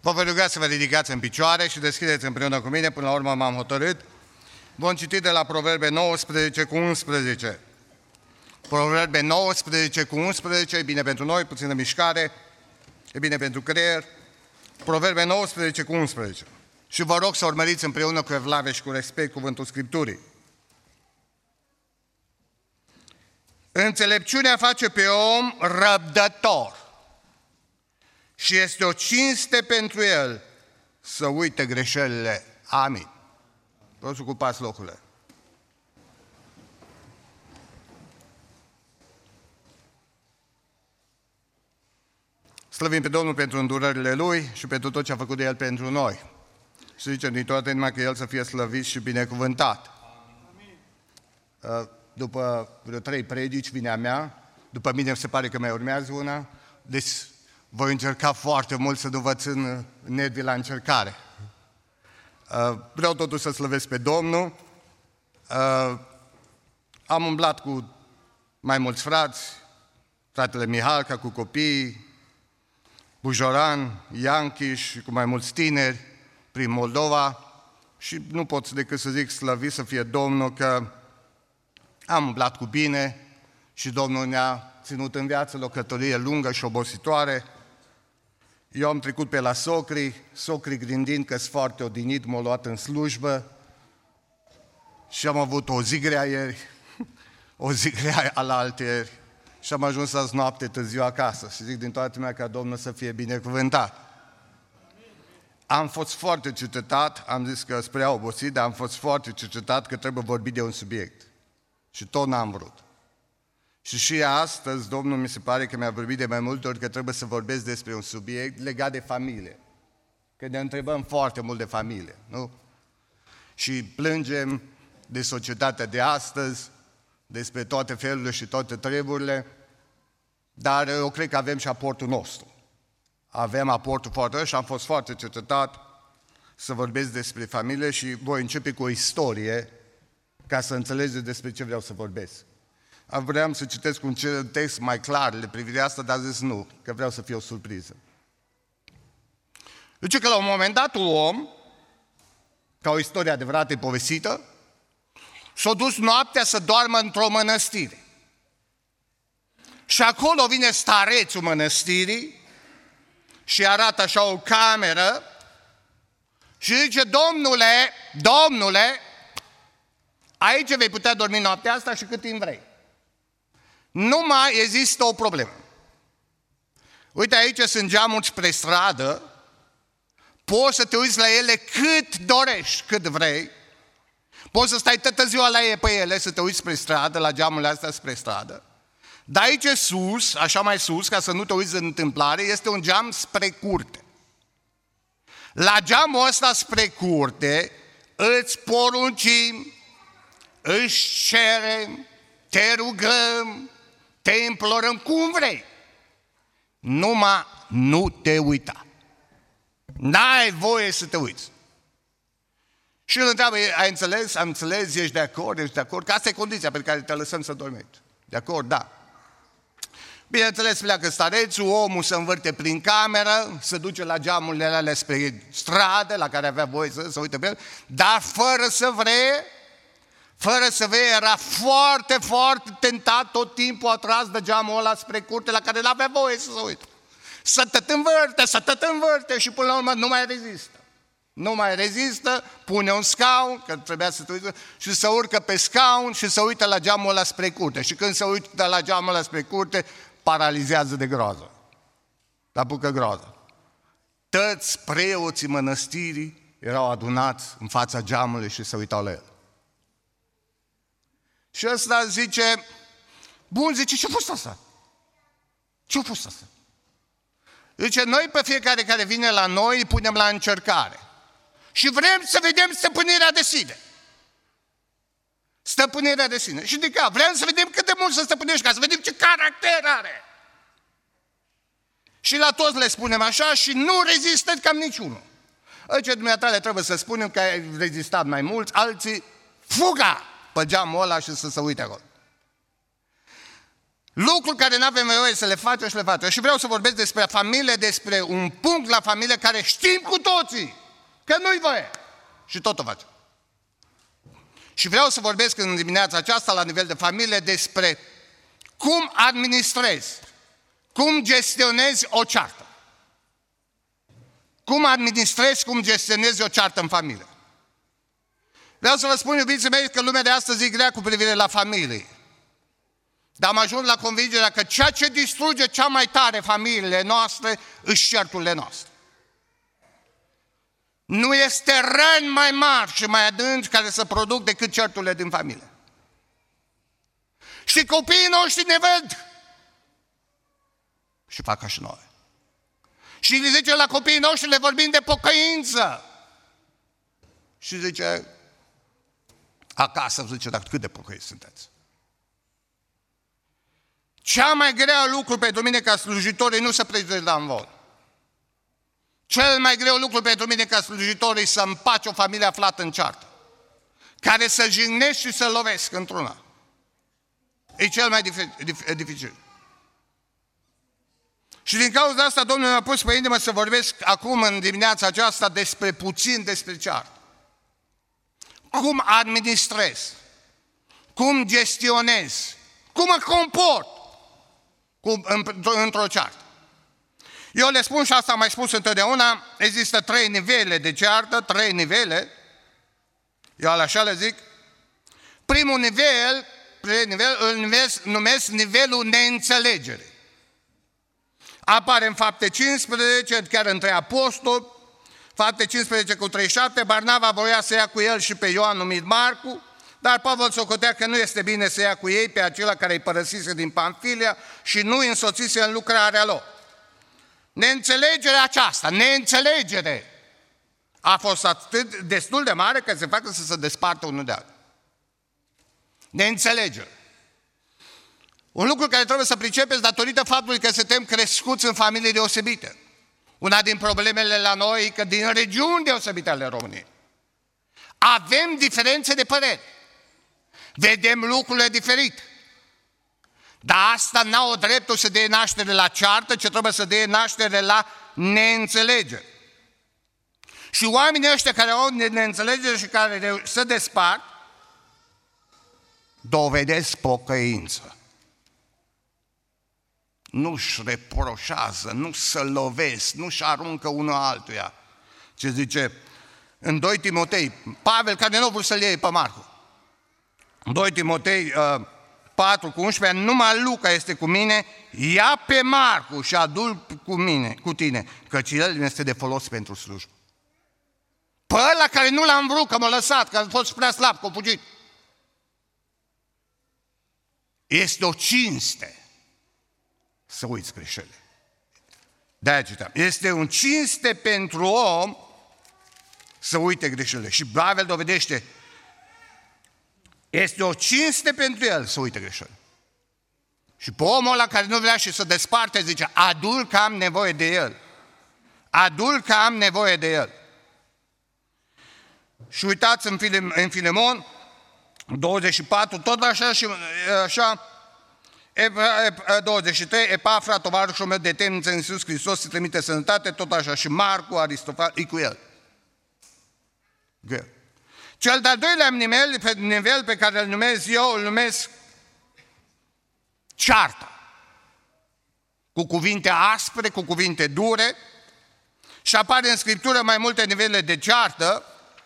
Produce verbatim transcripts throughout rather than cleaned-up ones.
Vă voi ruga să vă ridicați în picioare și deschideți împreună cu mine, până la urmă m-am hotărât. Vom citi de la Proverbe nouăsprezece cu unsprezece. Proverbe nouăsprezece cu unsprezece, e bine pentru noi, puțină mișcare, e bine pentru creier. Proverbe nouăsprezece cu unsprezece. Și vă rog să urmăriți împreună cu evlavie și cu respect cuvântul Scripturii. Înțelepciunea face pe om răbdător și este o cinste pentru el să uite greșelile. Amin. Vă să ocupați locurile. Slăvim pe Domnul pentru îndurările Lui și pentru tot ce a făcut de El pentru noi. Și zicem din toată inima că El să fie slăvit și binecuvântat. Amin. După vreo trei predici vine a mea, după mine se pare că mai urmează una, deci voi încerca foarte mult să nu vă țin nervii la încercare. Vreau totuși să slăvesc pe Domnul. Am umblat cu mai mulți frați, fratele Mihalca cu copiii, Bujoran, Ianchi și cu mai mulți tineri prin Moldova și nu pot decât să zic slăvit să fie Domnul că am umblat cu bine și Domnul ne-a ținut în viață o călătorie lungă și obositoare. Eu am trecut pe la socrii, socrii gândind că sunt foarte odinit, m-au luat în slujbă și am avut o zi grea ieri, o zi grea alaltăieri și am ajuns azi noapte târziu acasă și zic din toată lumea ca Domnul să fie binecuvântat. Am fost foarte cercetat, am zis că spre a obosit, dar am fost foarte cercetat că trebuie vorbit de un subiect și tot n-am vrut. Și și astăzi, Domnul mi se pare că mi-a vorbit de mai multe ori că trebuie să vorbesc despre un subiect legat de familie. Că ne întrebăm foarte mult de familie, nu? Și plângem de societatea de astăzi, despre toate felurile și toate treburile, dar eu cred că avem și aportul nostru. Avem aportul foarte și am fost foarte cercetat să vorbesc despre familie și voi începe cu o istorie ca să înțelegeți despre ce vreau să vorbesc. Vreau să citesc un text mai clar de privirea asta, dar zis nu, că vreau să fie o surpriză. Zice că la un moment dat un om, ca o istorie adevărată povestită, s-a dus noaptea să doarmă într-o mănăstire. Și acolo vine starețul mănăstirii și arată așa o cameră și zice, Domnule, Domnule, aici vei putea dormi noaptea asta și cât timp vrei. Nu mai există o problemă. Uite, aici sunt geamuri spre stradă, poți să te uiți la ele cât dorești, cât vrei, poți să stai toată ziua la ei pe ele, să te uiți spre stradă, la geamurile astea spre stradă, dar aici sus, așa mai sus, ca să nu te uiți în întâmplare, este un geam spre curte. La geamul ăsta spre curte îți poruncim, își cerem, te rugăm, te implorăm, cum vrei. Numai nu te uita. N-ai voie să te uiți. Și îl întreabă, ai înțeles? Am înțeles? Ești de acord? Ești de acord? Că asta e condiția pe care te lăsăm să dormești. De acord? Da. Bineînțeles, pleacă starețul, omul se învârte prin cameră, se duce la geamurile alea spre stradă, la care avea voie să se uite pe el, dar fără să vrea, fără să vrea, era foarte, foarte tentat, tot timpul atras de geamul ăla spre curte, la care n-avea voie să se uite. Să tot învârte, să tot învârte și până la urmă nu mai rezistă. Nu mai rezistă, pune un scaun, că trebuia să te uite, și se urcă pe scaun și se uită la geamul ăla spre curte. Și când se uită la geamul ăla spre curte, paralizează de groază. Apucă groază. Toți preoții mănăstirii erau adunați în fața geamului și se uitau la el. Și ăsta zice, bun, zice, ce-a fost asta? Ce-a fost asta? Zice, noi pe fiecare care vine la noi îi punem la încercare. Și vrem să vedem stăpânirea de sine. Stăpânirea de sine. Și de ca, vrem să vedem cât de mult să stăpânești, ca să vedem ce caracter are. Și la toți le spunem așa și nu rezistă cam niciunul. Aici dumneavoastră le trebuie să spunem că ai rezistat mai mulți, alții fuga pe geamul ăla și să se uite acolo. Lucruri care nu avem voie să le facem și le facem. Și vreau să vorbesc despre familie, despre un punct la familie care știm cu toții că nu-i voie. Și tot o facem. Și vreau să vorbesc în dimineața aceasta, la nivel de familie, despre cum administrezi, cum gestionezi o ceartă. Cum administrezi, cum gestionezi o ceartă în familie. Vreau să vă spun, iubiții mei, că lumea de astăzi e grea cu privire la familie. Dar am ajuns la convingerea că ceea ce distruge cea mai tare familiile noastre își certurile noastre. Nu este răni mai mari și mai adânci care să produc decât certurile din familie. Și copiii noștri ne văd și fac ca și noi. Și le zice la copiii noștri, le vorbim de pocăință. Și zice, acasă zice, dar cât de pocăiți sunteți? Cea mai grea lucru pentru mine ca slujitor e nu să pleci la învol. Cel mai greu lucru pentru mine ca slujitor e să împaci o familie aflată în ceartă, care să jignești și să lovesc într-una. E cel mai dificil. Și din cauza asta Domnul mi-a pus pe inimă să vorbesc acum în dimineața aceasta despre puțin despre ceartă. Cum administrez, cum gestionez, cum mă comport într-o ceartă. Eu le spun și asta am mai spus întotdeauna, există trei nivele de ceartă, trei nivele, eu așa le zic. Primul nivel, nivel îl numesc, numesc nivelul neînțelegerii. Apare în Fapte cincisprezece, chiar între apostoli, Fapte cincisprezece cu treizeci și șapte, Barnaba voia să ia cu el și pe Ioan numit Marcu, dar Pavel socotea că nu este bine să ia cu ei pe acela care îi părăsise din Pamfilia și nu îi însoțise în lucrarea lor. Neînțelegerea aceasta, neînțelegere, a fost atât destul de mare că se facă să se despartă unul de altul. Neînțelegere. Un lucru care trebuie să pricepeți datorită faptului că suntem crescuți în familii deosebite. Una din problemele la noi e că din regiuni deosebite ale României avem diferențe de păreri. Vedem lucrurile diferite. Dar asta n-au dreptul să dea naștere la ceartă, ci trebuie să dea naștere la neînțelegere. Și oamenii ăștia care au neînțelegere și care se despart, dovedesc pocăință. Nu-și reproșează, nu se lovesc, nu-și aruncă unul altuia. Ce zice în doi Timotei, Pavel, care nu a vrut să-l iei pe Marcu. În doi Timotei patru cu unsprezece, numai Luca este cu mine, ia pe Marcu și adu-l cu mine, cu tine, căci el este de folos pentru slujbă. Pe ăla care nu l-am vrut, că m-a lăsat, că a fost prea slab, că a fugit. Este o cinste să uiți greșelile. De-aia citeam. Este un cinste pentru om să uite greșelile. Și Pavel dovedește, este o cinste pentru el să uite greșelile. Și pe omul ăla care nu vrea și să desparte, zice, adu-l că am nevoie de el. Adu-l că am nevoie de el. Și uitați în, Filim, în Filemon, douăzeci și patru, tot așa și așa, douăzeci și trei, Epafra, tovarășul meu de temniță în Iisus Hristos, se trimite sănătate, tot așa, și Marcu, Aristofan, e cu el. Cel de-al doilea nivel, pe nivel pe care îl numesc eu, îl numesc cearta. Cu cuvinte aspre, cu cuvinte dure, și apare în Scriptură mai multe nivele de ceartă.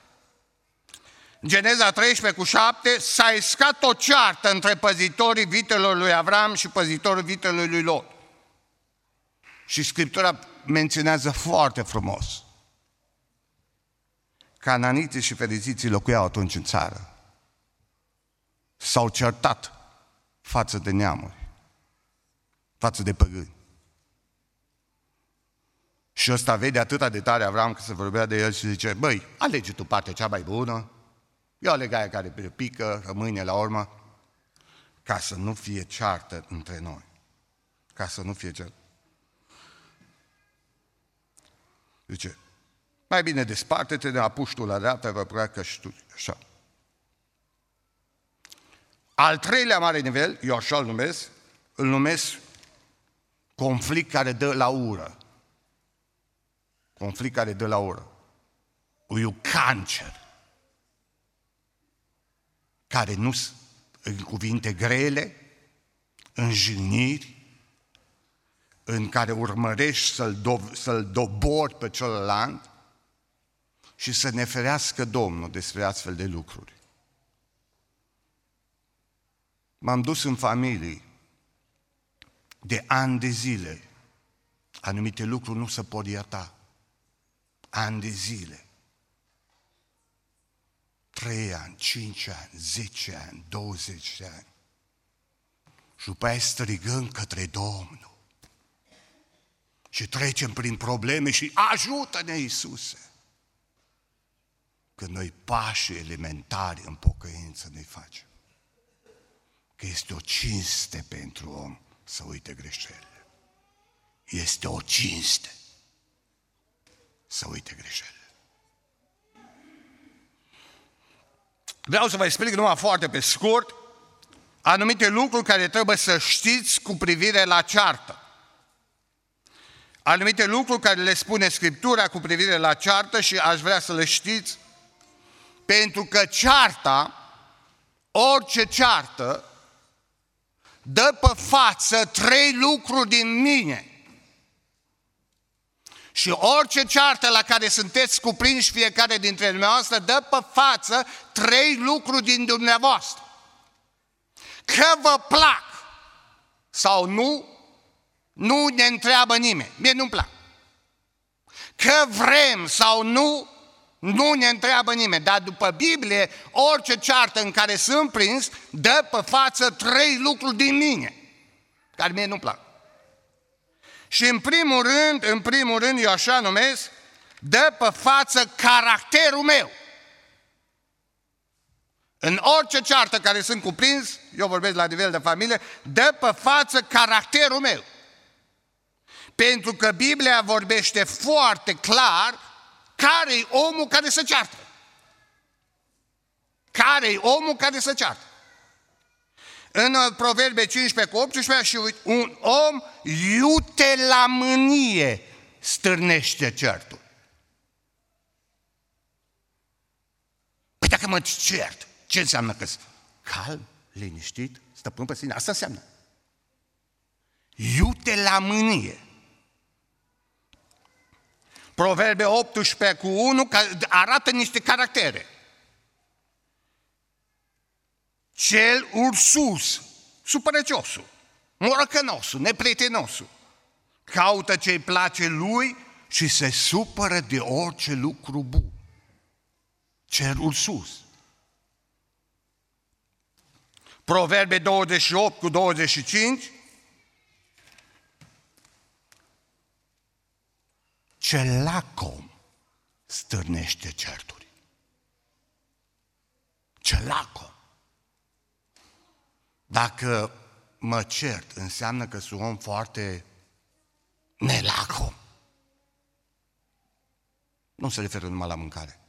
Geneza treisprezece cu șapte, s-a iscat o ceartă între păzitorii vitelor lui Avram și păzitorii vitelor lui Lot. Și Scriptura menționează foarte frumos. Cananiții și feriziții locuiau atunci în țară. S-au certat față de neamuri, față de păgâni. Și ăsta vede atâta de tare Avram că se vorbea de el și zice, băi, alege tu partea cea mai bună, eu aleg aia care pică, rămâne la urmă, ca să nu fie ceartă între noi. Ca să nu fie ceartă. Zice, mai bine desparte-te, de apuci tu la dreapta, vă pleacă și tu, așa. Al treilea mare nivel, eu așa îl numesc, îl numesc conflict care dă la ură. Conflict care dă la ură. E un cancer care nu în cuvinte grele, în jigniri, în care urmărești să-l, do- să-l dobori pe celălalt și să ne ferească Domnul despre astfel de lucruri. M-am dus în familii de ani de zile. Anumite lucruri nu se pot ierta. Ani de zile. Trei ani, cinci ani, zece ani, douăzeci de ani. Și după aia strigăm către Domnul. Și trecem prin probleme și ajută-ne, Iisuse. Când noi pași elementari în pocăință ne facem. Că este o cinste pentru om să uite greșelile. Este o cinste să uite greșelile. Vreau să vă explic numai foarte pe scurt anumite lucruri care trebuie să știți cu privire la ceartă. Anumite lucruri care le spune Scriptura cu privire la ceartă și aș vrea să le știți, pentru că cearta, orice ceartă, dă pe față trei lucruri din mine. Și orice ceartă la care sunteți cuprinși fiecare dintre dumneavoastră dă pe față trei lucruri din dumneavoastră. Că vă plac sau nu, nu ne întreabă nimeni. Mie nu-mi plac. Că vrem sau nu, nu ne întreabă nimeni. Dar după Biblie, orice ceartă în care sunt prins dă pe față trei lucruri din mine, care mie nu-mi plac. Și în primul rând, în primul rând, eu așa numesc, dă pe față caracterul meu. În orice ceartă care sunt cuprins, eu vorbesc la nivel de familie, dă pe față caracterul meu. Pentru că Biblia vorbește foarte clar care e omul care se ceartă. Care e omul care se ceartă. În Proverbe cincisprezece cu optsprezece, și un om iute la mânie stârnește certul. Păi dacă mă cert, ce înseamnă că calm, liniștit, stăpân pe sine? Asta înseamnă. Iute la mânie. Proverbe optsprezece cu unu arată niște caractere. Cel ursus, supărăciosul, morocănosul, neprietenosul, caută ce-i place lui și se supără de orice lucru bun. Cel ursus. Proverbe douăzeci și opt cu douăzeci și cinci, cel lacom stârnește certuri. Cel lacom. Dacă mă cert, înseamnă că sunt om foarte nelacom. Nu se referă numai la mâncare.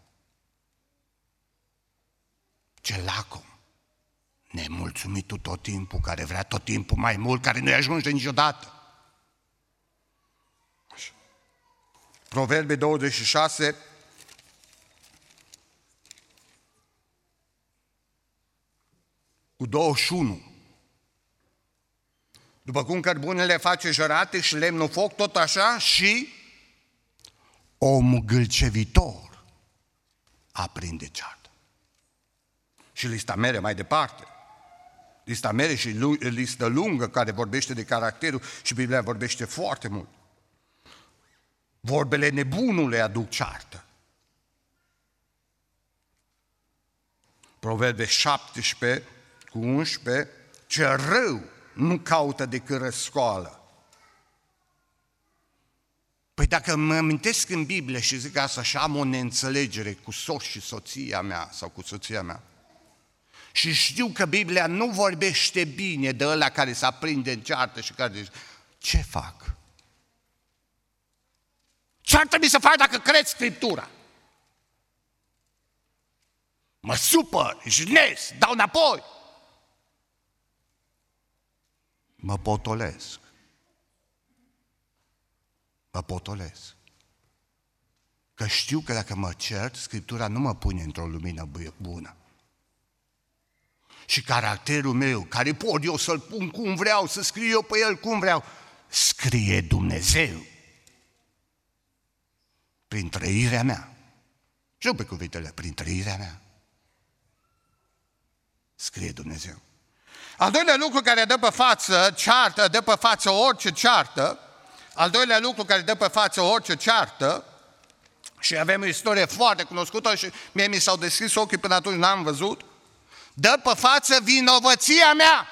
Ce lacom, nemulțumitul tot timpul, care vrea tot timpul mai mult, care nu-i ajunge niciodată. Așa. Proverbe douăzeci și șase, cu douăzeci și unu. După cum cărbunele face jărate și lemnul foc, tot așa și omul gâlcevitor aprinde ceartă. Și lista mere mai departe. Lista mere și lista lungă care vorbește de caracterul și Biblia vorbește foarte mult. Vorbele nebunule aduc ceartă. Proverbe șaptesprezece cu unsprezece, ce rău nu caută decât răscoală. Păi dacă mă amintesc în Biblie și zic asta și am o neînțelegere cu soț și soția mea sau cu soția mea și știu că Biblia nu vorbește bine de ăla care se aprinde în ceartă și care zice, ce fac? Ce ar trebui să fac dacă cred Scriptura? Mă supăr, jignesc, dau înapoi. mă potolesc. Mă potolesc. Că știu că dacă mă cert, Scriptura nu mă pune într-o lumină bună. Și caracterul meu, care pot eu să-l pun cum vreau, să scriu eu pe el cum vreau, scrie Dumnezeu. Prin trăirea mea. Și nu pe cuvintele, prin trăirea mea. Scrie Dumnezeu. Al doilea lucru care dă pe față ceartă, dă pe față orice ceartă, al doilea lucru care dă pe față orice ceartă, și avem o istorie foarte cunoscută și mie mi s-au deschis ochii până atunci n-am văzut, dă pe față vinovăția mea.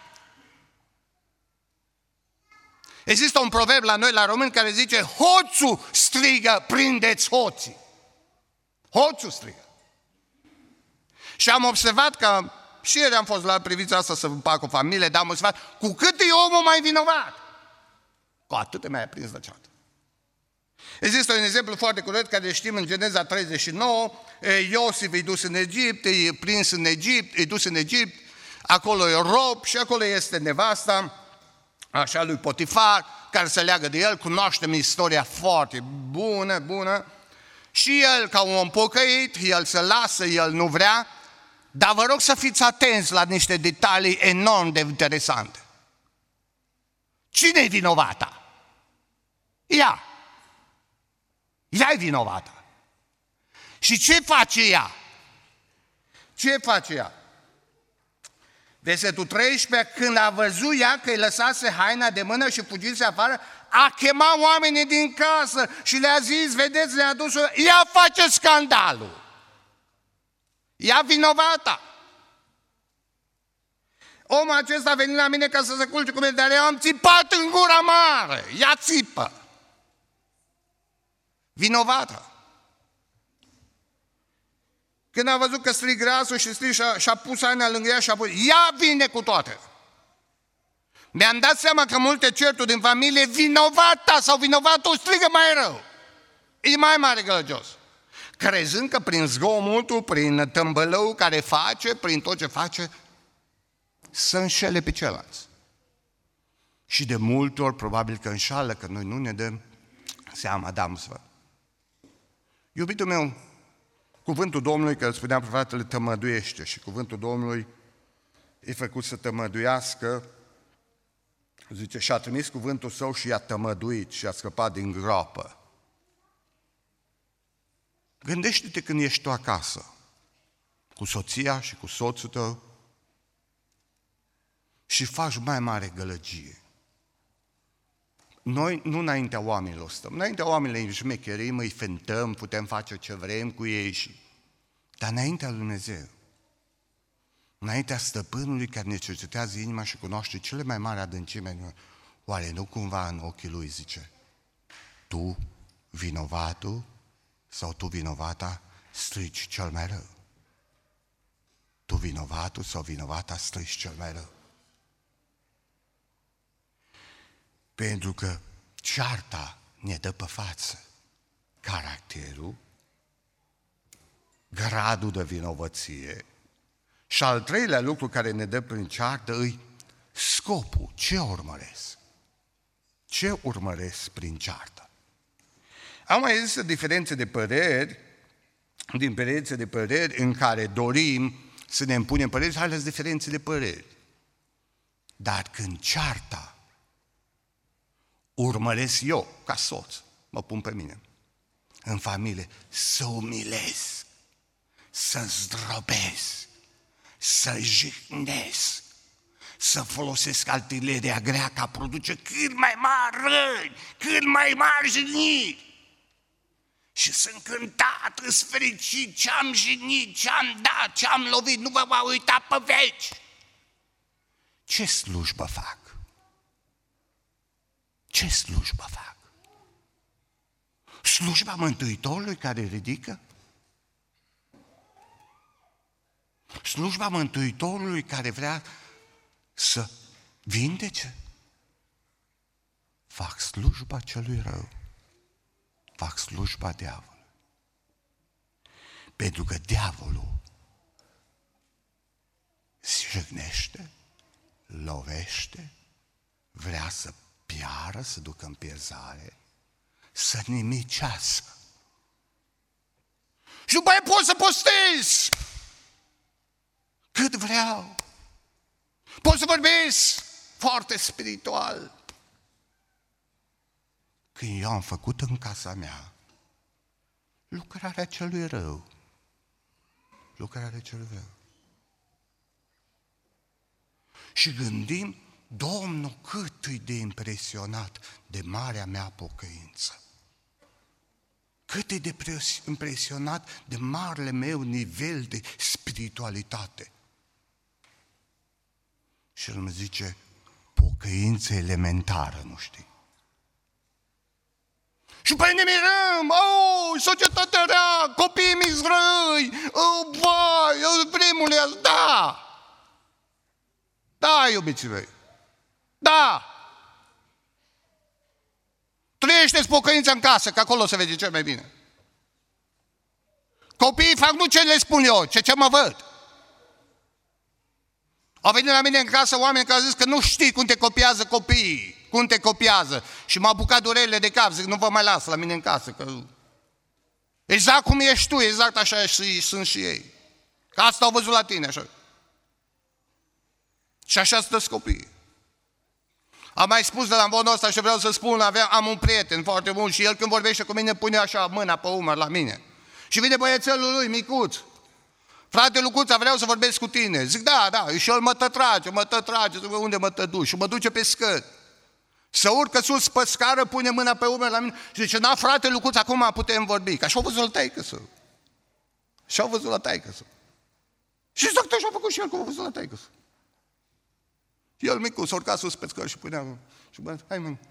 Există un proverb la noi, la români, care zice, hoțul strigă, prindeți hoții. Hoțul strigă. Și am observat că, și ieri am fost la privința asta să fac o familie, dar am observat, cu cât e omul mai vinovat, cu atât e mai aprins de ceartă. Există un exemplu foarte curent care știm în Geneza treizeci și nouă, Iosif e dus în Egipt, e prins în Egipt, e dus în Egipt, acolo e rob și acolo este nevasta, așa lui Potifar, care se leagă de el, cunoaștem istoria foarte bună, bună, și el, ca un om pocăit, el se lasă, el nu vrea, dar vă rog să fiți atenți la niște detalii enorm de interesante. Cine e vinovata? Ea. Ea e vinovată. Și ce face ea? Ce face ea? Versetul treisprezece, când a văzut ea că îi lăsase haina de mână și fugise afară, a chemat oamenii din casă și le-a zis, vedeți, le-a dus, ea face scandalul. Ea vinovata. Omul acesta a venit la mine ca să se culce cu mine, dar eu am țipat în gura mare. Ea țipă. Vinovată. Când a văzut că strig grasul și strig și-a, și-a pus haina lângă ea și a pus, ea vine cu toate. Mi-am dat seama că multe certuri din familie, vinovata sau vinovatul strigă mai rău. E mai mare gălăgios. Crezând că prin zgomotul, prin tâmbălău care face, prin tot ce face, să înșele pe ceilalți. Și de multe ori probabil că înșală, că noi nu ne dăm seama, da, mă. Iubitul meu, cuvântul Domnului, că îl spunea pe fratele, tămăduiește și cuvântul Domnului e făcut să tămăduiască, zice, și-a trimis cuvântul său și i-a tămăduit și a scăpat din groapă. Gândește-te când ești tu acasă, cu soția și cu soțul tău și faci mai mare gălăgie. Noi nu înaintea oamenilor stăm, înaintea oamenilor îi șmecherim, îi fentăm, putem face ce vrem cu ei și... Dar înaintea lui Dumnezeu, înaintea stăpânului care ne cercetează inima și cunoaște cele mai mari adâncime, oare nu cumva în ochii lui zice, tu, vinovatul, sau tu, vinovata, strici cel mai rău. Tu, vinovatul sau vinovata, strici cel mai rău. Pentru că cearta ne dă pe față caracterul, gradul de vinovăție și al treilea lucru care ne dă prin ceartă îi scopul. Ce urmăresc? Ce urmăresc prin ceartă? Am mai există diferențe de păreri, diferențe de păreri în care dorim să ne impunem păreri, hai las diferențe de păreri. Dar când cearta urmăresc eu, ca soț, mă pun pe mine, în familie, să umilesc, să zdrobesc, să jignesc, să folosesc artileria grea ca produce cât mai mari răni, cât mai mari jigniri. Și sunt cântat, îs fericit, ce-am jignit, ce-am dat, ce-am lovit, nu vă va uita pe veci. Ce slujbă fac? Ce slujbă fac? Slujba Mântuitorului care ridică? Slujba Mântuitorului care vrea să vindece? Fac slujba celui rău. Fac slujba diavolului. Pentru că diavolul se jignește, lovește, vrea să piară, să ducă în pierzare, să nimicească. Și după aia pot să postez cât vreau. Pot să vorbesc foarte spiritual. Când eu am făcut în casa mea lucrarea celui rău, lucrarea celui rău. Și gândim, Domnul, cât e de impresionat de marea mea pocăință. Cât e de impresionat de marele meu nivel de spiritualitate. Și el îmi zice, pocăință elementară, nu știi? Și pe ne mirăm, oh, societatea rea, copiii mi-s răi, oh, vai, oh, primul da! Da, iubiții mei, da! Trăiește-ți pocăința în casă, că acolo se vede cel mai bine. Copiii fac nu ce le spun eu, ce ce mă văd. Au venit la mine în casă oameni care au zis că nu știi cum te copiază copiii, cum te copiază. Și m-au apucat durerile de cap, zic, nu vă mai las la mine în casă, că exact cum ești tu, exact așa și sunt și ei. Că asta au văzut la tine, așa. Și așa stă copiii. Am mai spus de la modul ăsta și vreau să spun, aveam, am un prieten foarte bun și el când vorbește cu mine pune așa mâna pe umăr la mine. Și vine băiețelul lui, micuț. Frate Lucuța, vreau să vorbesc cu tine. Zic, da, da, și el mă tătrage, mă tătrage, zic, unde mă tăduci? Și mă duce pe scări. Să urcă sus pe scară, pune mâna pe umăr la mine și zice, na, frate Lucuț, acum putem vorbi. Că așa-au văzut la taică-său. Și-au văzut la taică-său. Și exact așa a făcut și el, cum a văzut la taică-său. El micu s-a urcat sus pe scări și punea, și bă, hai mă.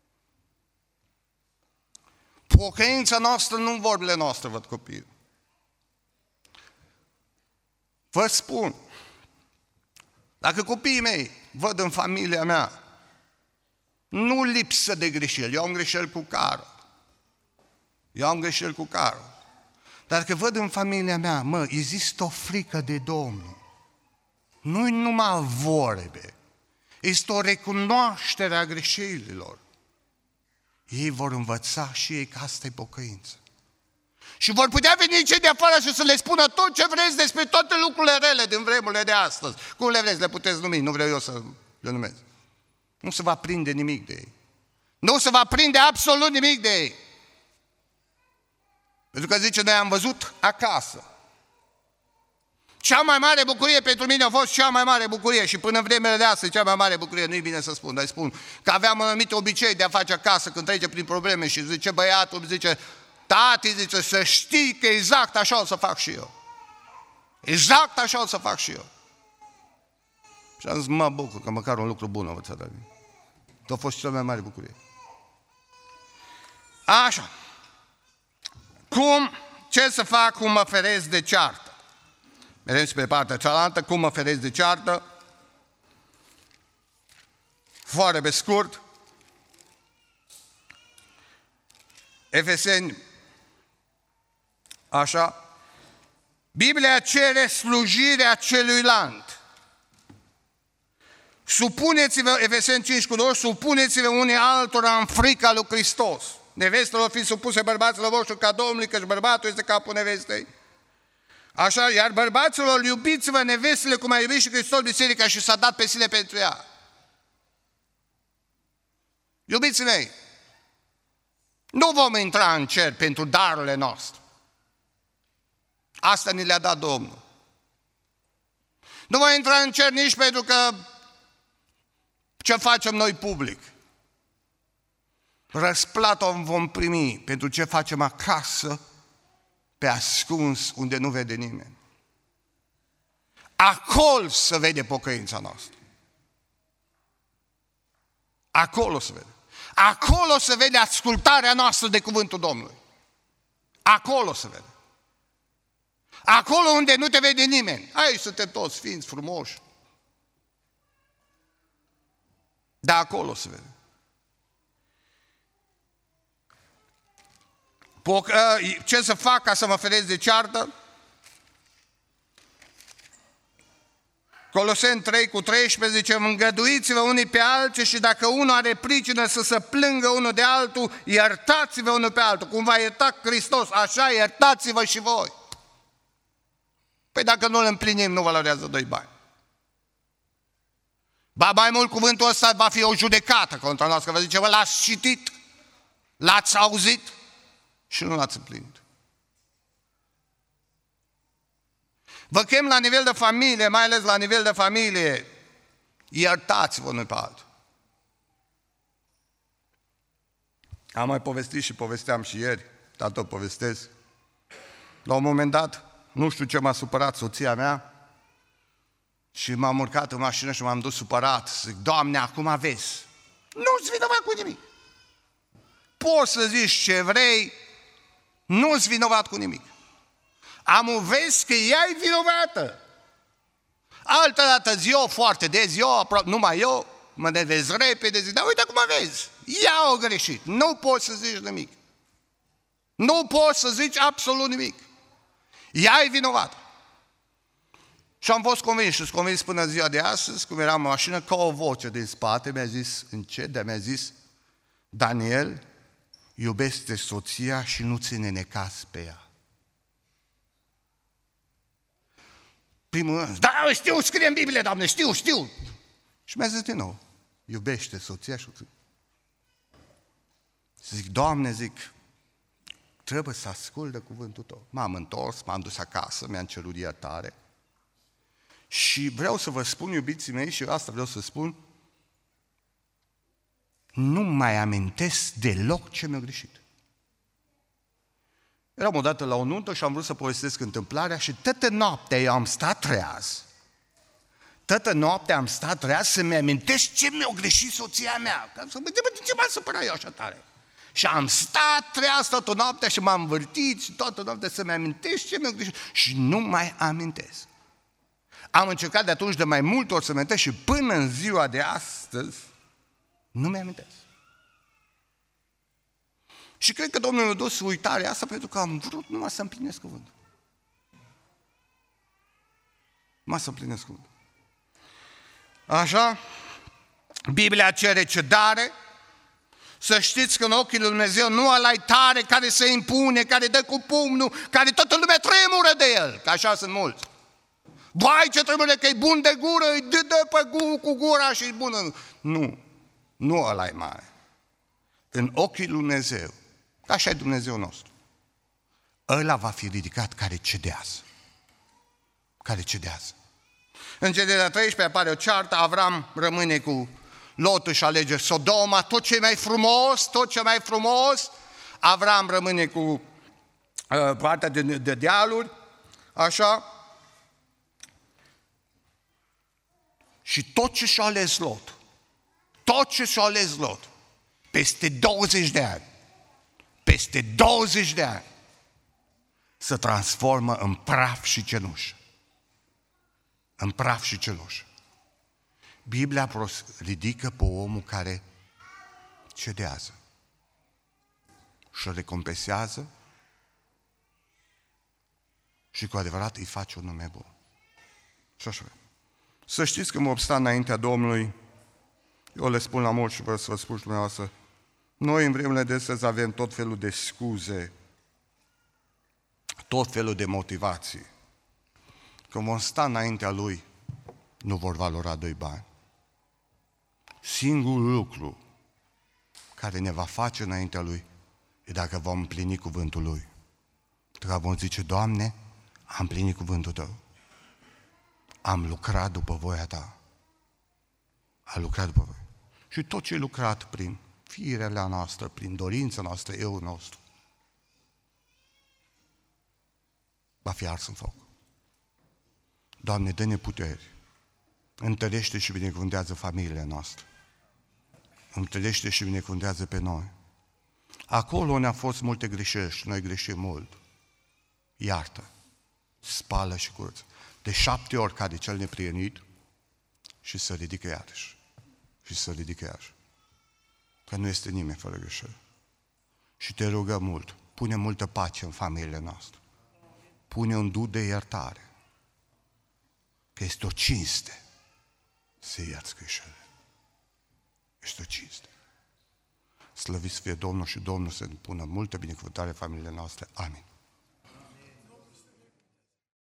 Pocăința noastră nu în vorbile noastre, văd copii. Vă spun, dacă copiii mei văd în familia mea, nu lipsă de greșeli, eu am greșeli cu carul. Eu am greșeli cu carul. Dar dacă văd în familia mea, mă, există o frică de Domnul. Nu-i numai vorbe. Este o recunoaștere a greșelilor. Ei vor învăța și ei că asta e pocăință. Și vor putea veni cei de afară și să le spună tot ce vreți despre toate lucrurile rele din vremurile de astăzi. Cum le vreți, le puteți numi, nu vreau eu să le numesc. Nu se va prinde nimic de ei. Nu se va prinde absolut nimic de ei. Pentru că zice, noi am văzut acasă. Cea mai mare bucurie pentru mine a fost cea mai mare bucurie și până în vremele de astăzi cea mai mare bucurie, nu-i bine să spun, dar spun că aveam un anumit obicei de a face acasă când trece prin probleme și zice băiatul, zice, tati, zice, să știi că exact așa o să fac și eu. Exact așa o să fac și eu. Și am zis, mă bucur că măcar un lucru bun a învățat de mine. A fost cea mai mare bucurie. Așa. Cum, ce să fac, cum mă feresc de ceartă? Mergem pe partea cealaltă, cum mă feresc de ceartă? Foarte pe scurt, Efeseni, așa, Biblia cere slujirea celuilalt. Supuneți-vă, Efeseni cinci cu doi, supuneți-vă unii altora în frica lui Hristos. Nevestelor fiți supuse bărbaților voștri ca Domnului, căci bărbatul este capul nevestei. Așa, iar bărbaților, iubiți-vă nevestele cum a iubit și Hristos biserica și s-a dat pe sine pentru ea. Iubiții mei, nu vom intra în cer pentru darurile noastre. Asta ni le-a dat Domnul. Nu vom intra în cer nici pentru că ce facem noi public. Răsplata vom primi pentru ce facem acasă, pe ascuns, unde nu vede nimeni. Acolo se vede pocăința noastră. Acolo se vede. Acolo se vede ascultarea noastră de cuvântul Domnului. Acolo se vede. Acolo unde nu te vede nimeni. Aici suntem toți sfinți, frumoși. Dar acolo se vede. Ce să fac ca să mă feresc de ceartă? Coloseni trei cu treisprezece zice, îngăduiți-vă unii pe alții și dacă unul are pricină să se plângă unul de altul, iertați-vă unul pe altul. Cum v-a iertat Hristos, așa iertați-vă și voi. Păi dacă nu îl împlinim, nu valorează doi bani. Ba mai mult, cuvântul ăsta va fi o judecată contra noastră. Vă zice, vă l-ați citit, l-ați auzit și nu l-ați împlinit. Vă chem la nivel de familie, mai ales la nivel de familie, iertați-vă unul pe altul. Am mai povestit și povesteam și ieri, dar tot povestesc. La un moment dat, nu știu ce m-a supărat soția mea și m-am urcat în mașină și m-am dus supărat. Zic, Doamne, acum vezi, nu-ți vinovat cu nimic. Poți să zici ce vrei, nu-ți vinovat cu nimic. Am vezi că ea e vinovată. Altă dată zi eu foarte des, eu, numai eu, mă nevezi repede, zic, dar uite cum vezi, ea o greșit, nu poți să zici nimic. Nu poți să zici absolut nimic. Ea e vinovată. Și am fost convins și sunt convins până ziua de astăzi, cum eram în mașină, ca o voce din spate mi-a zis, încet, dar mi-a zis, Daniel, iubește soția și nu ține necaz pe ea. Primul rând, da, știu, scrie în Biblie, Doamne, știu, știu. Și mi-a zis din nou, iubește soția și soția. Zic, Doamne, zic, trebuie să ascult de cuvântul Tău. M-am întors, m-am dus acasă, mi-am cerut iertare. Și vreau să vă spun, iubiții mei, și asta vreau să spun, nu mai amintesc deloc ce mi-a greșit. Eram odată la o nuntă și am vrut să povestesc întâmplarea și toată noaptea eu am stat treaz. Toată noaptea am stat treaz să-mi amintesc ce mi-a greșit soția mea. Ca să mă de ce m-a supărat eu așa tare. Și am stat treaz toată noaptea și m-am învârtit și toată noaptea să-mi amintesc ce mi-a greșit. Și nu mai amintesc. Am încercat de atunci de mai multe ori să-mi amintesc și până în ziua de astăzi nu mi amintesc. Și cred că Domnul mi-a dus uitarea asta pentru că am vrut numai să împlinesc cuvântul. Numai să împlinesc cuvântul. Așa, Biblia cere cedare. Să știți că în ochii lui Dumnezeu nu ăla-i tare care se impune, care dă cu pumnul, care toată lumea tremură de el, că așa sunt mulți. Vai ce tremură, că e bun de gură, îi dă, dă pe gu, cu gura și e bună. Nu, nu ăla-i mare. În ochii lui Dumnezeu, așa e Dumnezeu nostru, ăla va fi ridicat care cedează. Care cedează. În Geneza treisprezece apare o ceartă, Avram rămâne cu Lot, își alege Sodoma, tot ce e mai frumos, tot ce e mai frumos, Avram rămâne cu uh, partea de, de dealuri, așa, și tot ce și-a ales Lot, tot ce și-a ales Lot, peste douăzeci de ani, peste douăzeci de ani, se transformă în praf și cenușă. În praf și cenușă. Biblia ridică pe omul care cedează și îl recompensează și cu adevărat îi face un nume bun. Și așa. Să știți că mă obsta înaintea Domnului, eu le spun la mulți și vreau să vă spun și dumneavoastră, noi în vremurile de astăzi avem tot felul de scuze, tot felul de motivații. Când vom sta înaintea Lui, nu vor valora doi bani. Singurul lucru care ne va face înaintea Lui e dacă vom împlini cuvântul Lui. Dacă vom zice, Doamne, am împlinit cuvântul Tău. Am lucrat după voia Ta. Am lucrat după voia. Și tot ce e lucrat prin firea noastră, prin dorința noastră, eu nostru, va fi ars în foc. Doamne, dă-ne puteri. Întărește și binecuvântează familiile noastre. Întărește și binecuvântează pe noi. Acolo unde au fost multe greșeli și noi greșim mult, iartă, spală și curăță. De șapte ori cade cel neprienit și să ridică iarăși. Și să ridică iarăși. Că nu este nimeni fără greșeli. Și te rugăm mult, pune multă pace în familiile noastre. Pune un duh de iertare. că este o cinste să ierți greșelile. Este o cinste. Slăvit să fie Domnul și Domnul să ne pună multă binecuvântare în familiile noastre. Amin.